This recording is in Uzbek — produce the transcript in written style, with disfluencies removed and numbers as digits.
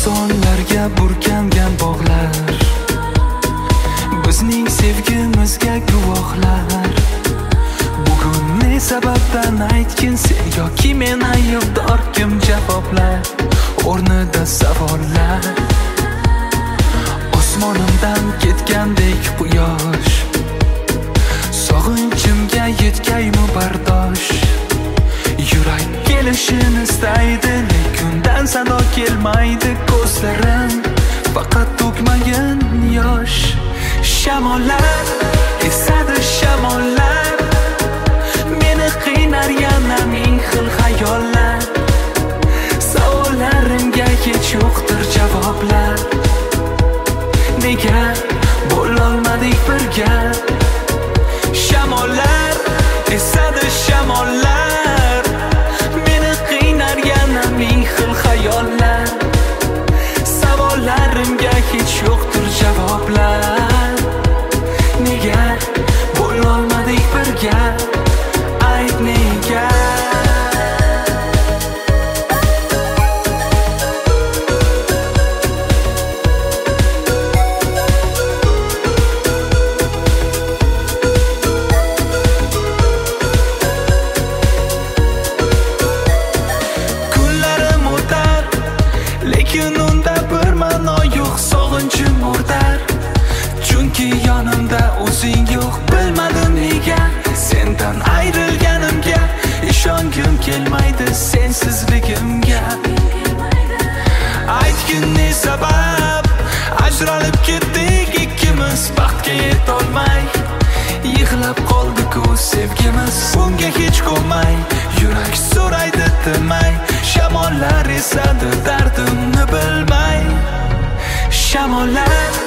Xazonlarga burkangan bog'lar bizning sevgimizga guvohlar. Bugun ne sababdan aytgin sen yoki men aybdor kim javoblar o'rnida savollar. Osmonimdan ketgandek quyosh sog'inchimga yetgaymi bardosh. Yurak kelishini istaydi lekin undan sado kelmaydi. Ko'zlarim faqat to'kmagan yosh. Shamollar esadi shamollar, meni qiynar yana ming xil xayollar. Savollarimga hech yo'qdir javoblar. Nega bo'lolmadik birga? Shamollar esadi shamollar, meni qiynar yana ming xil xayollar. Savollarimga hech yo'qdir javoblar. Nega bo'lolmadik birga? Ayt nega? Kunlarim o'tar, lekin unda bir ma'no yo'q. Sog'inchim o'rtar, chunki yonimda o'zing yo'q. Bilmadim nega sendan ayrilganimga, ishongim kelmaydi sensizligimga. Aytgin ne sabab ajralib ketdik ikkimiz, baxtga yetolmay. Yig'lab qoldi-ku sevgimiz, bunga hech qo'ymay. Yurak so'raydi timay, shamollar esadi dardimni bilmay. Shamollar